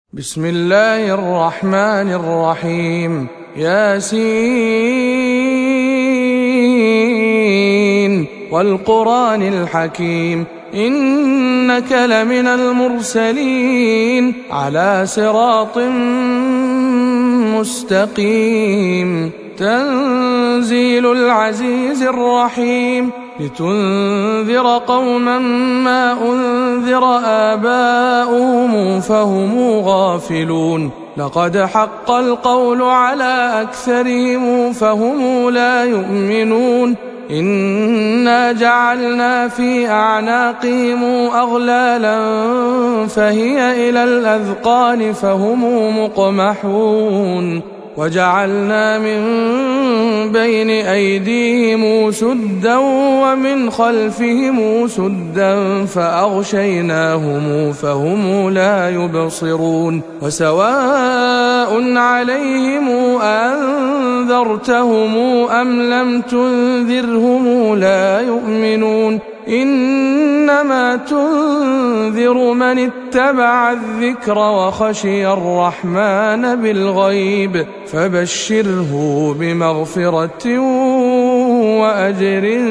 بسم الله الرحمن الرحيم. ياسين والقرآن الحكيم إنك لمن المرسلين على صراط مستقيم. تنزيل العزيز الرحيم لتنذر قوما ما أنذر آباؤهم فهم غافلون. لقد حق القول على أكثرهم فهم لا يؤمنون. إنا جعلنا في أعناقهم أغلالا فهي إلى الأذقان فهم مقمحون. وجعلنا من بين أيديهم سدا ومن خلفهم سدا فأغشيناهم فهم لا يبصرون. وسواء عليهم أنذرتهم أم لم تنذرهم لا يؤمنون. إنما تنذر من اتبع الذكر وخشي الرحمن بالغيب فبشره بمغفرة وأجر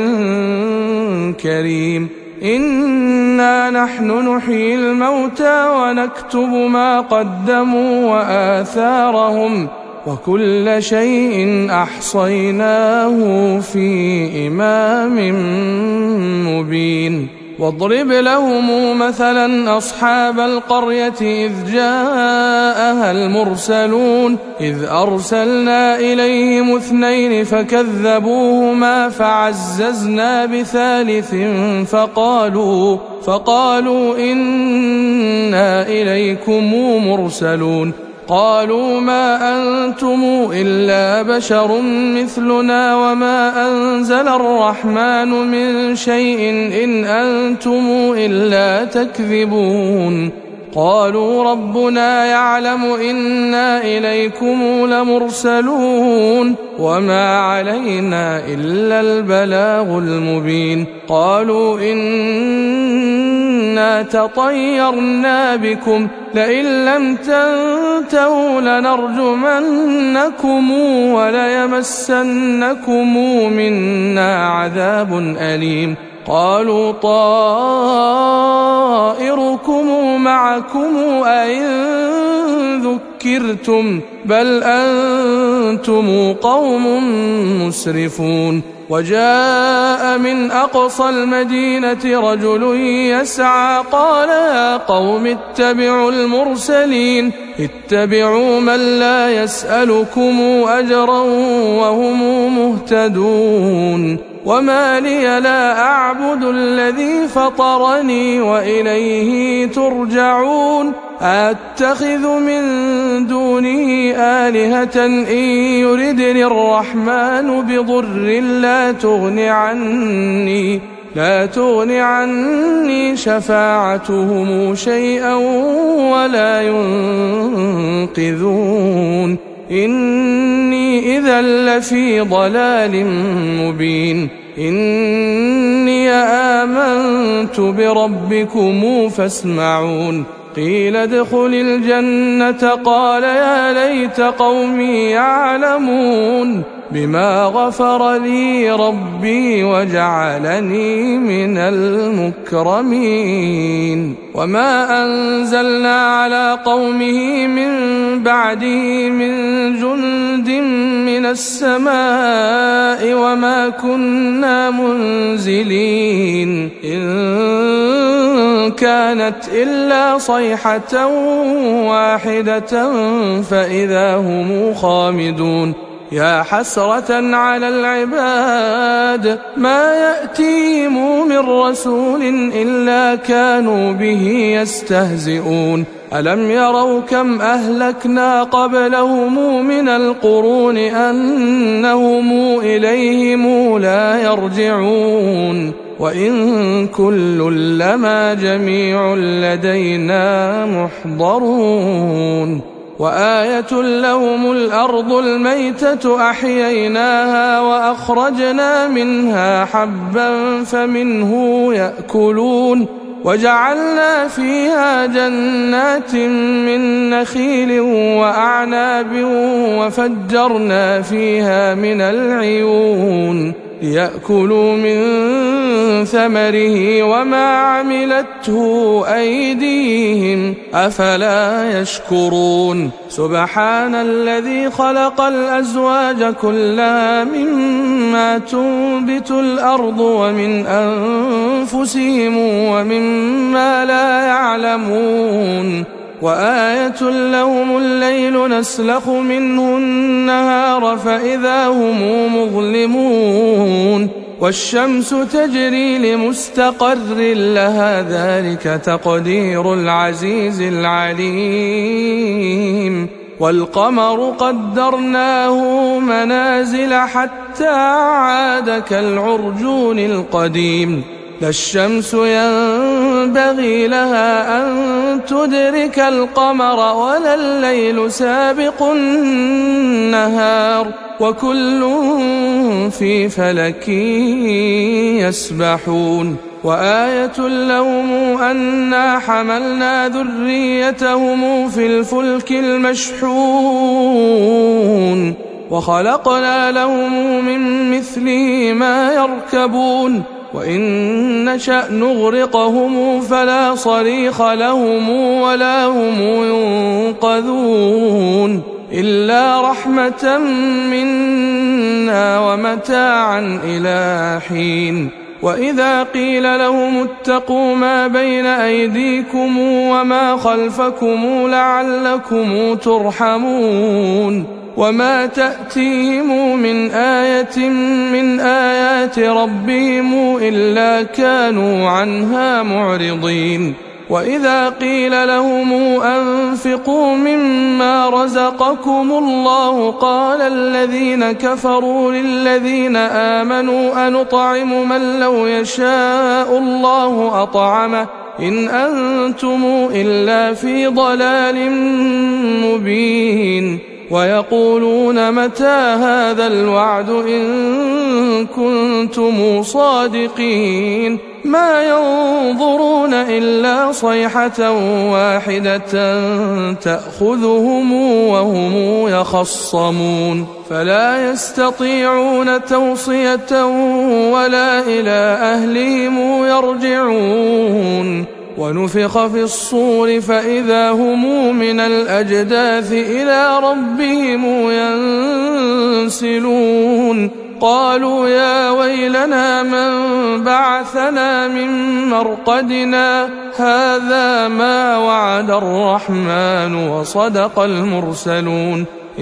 كريم. إنا نحن نحيي الموتى ونكتب ما قدموا وآثارهم وكل شيء أحصيناه في إمام مبين. واضرب لهم مثلا أصحاب القرية إذ جاءها المرسلون إذ أرسلنا إليهم 2 فكذبوهما فعززنا بثالث فقالوا إنا إليكم مرسلون. قالوا ما أنتم إلا بشر مثلنا وما أنزل الرحمن من شيء إن أنتم إلا تكذبون. قالوا ربنا يعلم إنا إليكم لمرسلون وما علينا إلا البلاغ المبين. قالوا إنا تطيرنا بكم لئن لم تنتهوا لنرجمنكم وليمسنكم منا عذاب أليم. قالوا طائركم معكم أئن ذكرتم بل أنتم قوم مسرفون. وجاء من أقصى المدينة رجل يسعى قال يا قوم اتبعوا المرسلين اتبعوا من لا يسألكم أجرا وهم مهتدون. وما لي لا أعبد الذي فطرني وإليه ترجعون. أتخذ من دونه آلهة إن يردني الرحمن بضر لا تغن عني شفاعتهم شيئا ولا ينقذون. إني إذا لفي ضلال مبين. إني آمنت بربكم فاسمعون. قيل ادخل الجنة قال يا ليت قومي يعلمون بما غفر لي ربي وجعلني من المكرمين. وما أنزلنا على قومه من بعده من جند من السماء وما كنا منزلين إن كانت إلا صيحة واحدة فإذا هم خامدون. يا حسرة على العباد ما يأتيهم من رسول إلا كانوا به يستهزئون. ألم يروا كم أهلكنا قبلهم من القرون أنهم إليهم لا يرجعون. وإن كل لما جميع لدينا محضرون. وآية لهم الأرض الميتة أحييناها وأخرجنا منها حبا فمنه يأكلون وجعلنا فيها جنات من نخيل وأعناب وفجرنا فيها من العيون ليأكلوا من ثمره وما عملته أيديهم أفلا يشكرون سبحان الذي خلق الأزواج كلها مما تنبت الأرض ومن أنفسهم ومما لا يعلمون وآية لهم الليل نسلخ منه النهار فإذا هم مظلمون والشمس تجري لمستقر لها ذلك تقدير العزيز العليم والقمر قدرناه منازل حتى عاد كالعرجون القديم لا الشمس ينبغي لها أن تدرك القمر ولا الليل سابق النهار وكل في فلك يسبحون وآية لهم أنا حملنا ذريتهم في الفلك المشحون وخلقنا لهم من مثله ما يركبون وإن نشأ نغرقهم فلا صريخ لهم ولا هم ينقذون إلا رحمة منا ومتاعا إلى حين وإذا قيل لهم اتقوا ما بين أيديكم وما خلفكم لعلكم ترحمون وما تأتيهم من آية من آيات ربهم إلا كانوا عنها معرضين وإذا قيل لهم أنفقوا مما رزقكم الله قال الذين كفروا للذين آمنوا أنطعم من لو يشاء الله أطعمه إن أنتم إلا في ضلال مبين ويقولون متى هذا الوعد إن كنتم صادقين ما ينظرون إلا صيحة واحدة تأخذهم وهم يخصمون فلا يستطيعون توصية ولا إلى أهلهم يرجعون ونفخ في الصور فإذا هم من الأجداث إلى ربهم ينسلون قالوا يا ويلنا من بعثنا من مرقدنا هذا ما وعد الرحمن وصدق المرسلون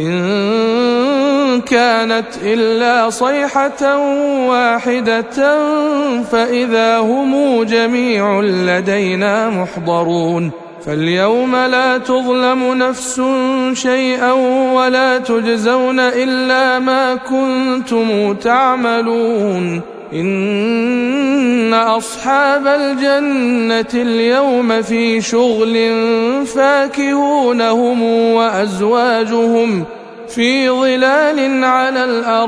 إن كانت إلا صيحة واحدة فإذا هم جميع لدينا محضرون فاليوم لا تظلم نفس شيئا ولا تجزون إلا ما كنتم تعملون إن أصحاب الجنة اليوم في شغل فاكهون هم وأزواجهم في ظلال على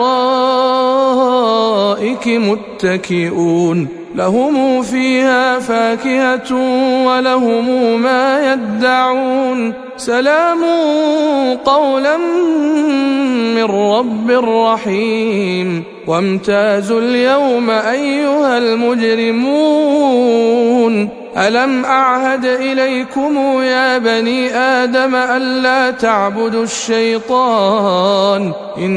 الأرائك متكئون لهم فيها فاكهة ولهم ما يدعون سلام قولا من رب رحيم وامتازوا اليوم أيها المجرمون ألم أعهد إليكم يا بني آدم ألا تعبدوا الشيطان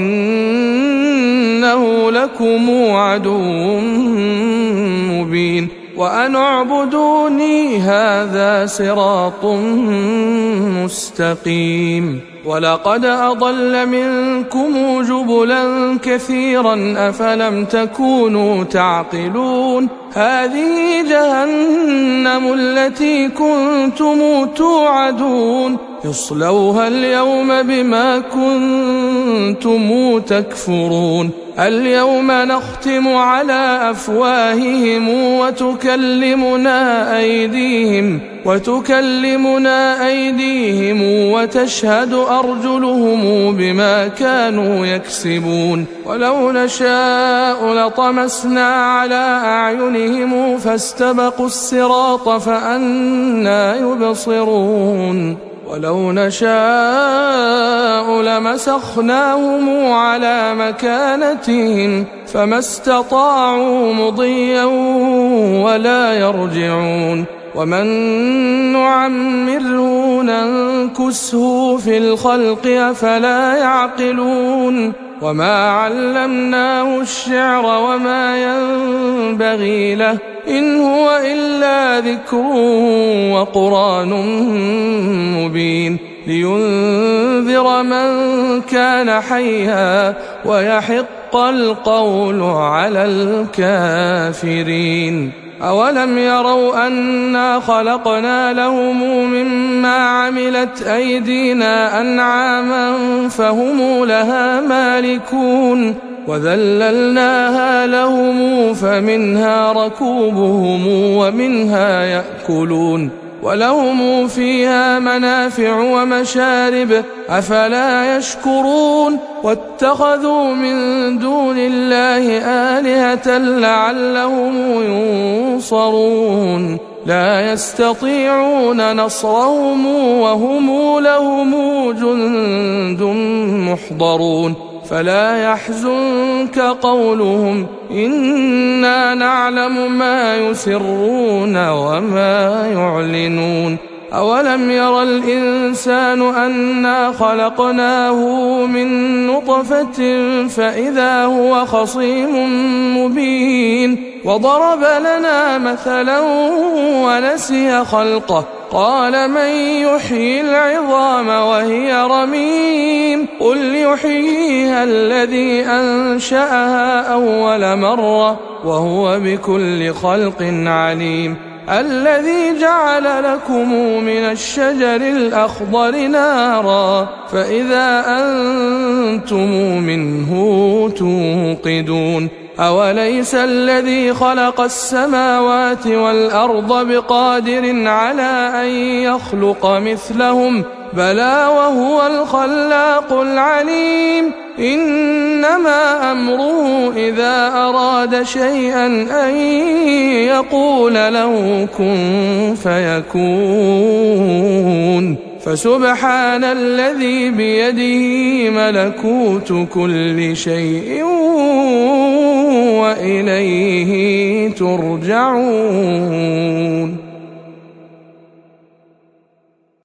إنه لكم عدو مبين وأن اعبدوني هذا صراط مستقيم ولقد أضل منكم جبلا كثيرا أفلم تكونوا تعقلون هذه جهنم التي كنتم توعدون يصلوها اليوم بما كنتم تكفرون اليوم نختم على أفواههم وتكلمنا أيديهم وتكلمنا أيديهم وتشهد أرجلهم بما كانوا يكسبون ولو نشاء لطمسنا على أعينهم فاستبقوا الصراط فأنى يبصرون ولو نشاء لمسخناهم على مكانتهم فما استطاعوا مضيا ولا يرجعون ومن نعمره ننكسه في الخلق أفلا يعقلون وما علمناه الشعر وما ينبغي له إن هو إلا ذكر وقرآن مبين لينذر من كان حيا ويحق القول على الكافرين أولم يروا أنا خلقنا لهم مما عملت أيدينا أنعاما فهم لها مالكون وذللناها لهم فمنها ركوبهم ومنها يأكلون ولهم فيها منافع ومشارب أفلا يشكرون واتخذوا من دون الله آلهة لعلهم ينصرون لا يستطيعون نصرهم وهم لهم جند محضرون فلا يحزنك قولهم إنا نعلم ما يسرون وما يعلنون أولم ير الإنسان أنا خلقناه من نطفة فإذا هو خصيم مبين وضرب لنا مثلا ونسي خلقه قال من يحيي العظام وهي رميم قل يحييها الذي أنشأها أول مرة وهو بكل خلق عليم الذي جعل لكم من الشجر الأخضر نارا فإذا أنتم منه توقدون أوليس الذي خلق السماوات والأرض بقادر على أن يخلق مثلهم بلى وهو الخلاق العليم إنما أمره إذا أراد شيئا أن يقول له كن فيكون فسبحان الذي بيده ملكوت كل شيء وإليه ترجعون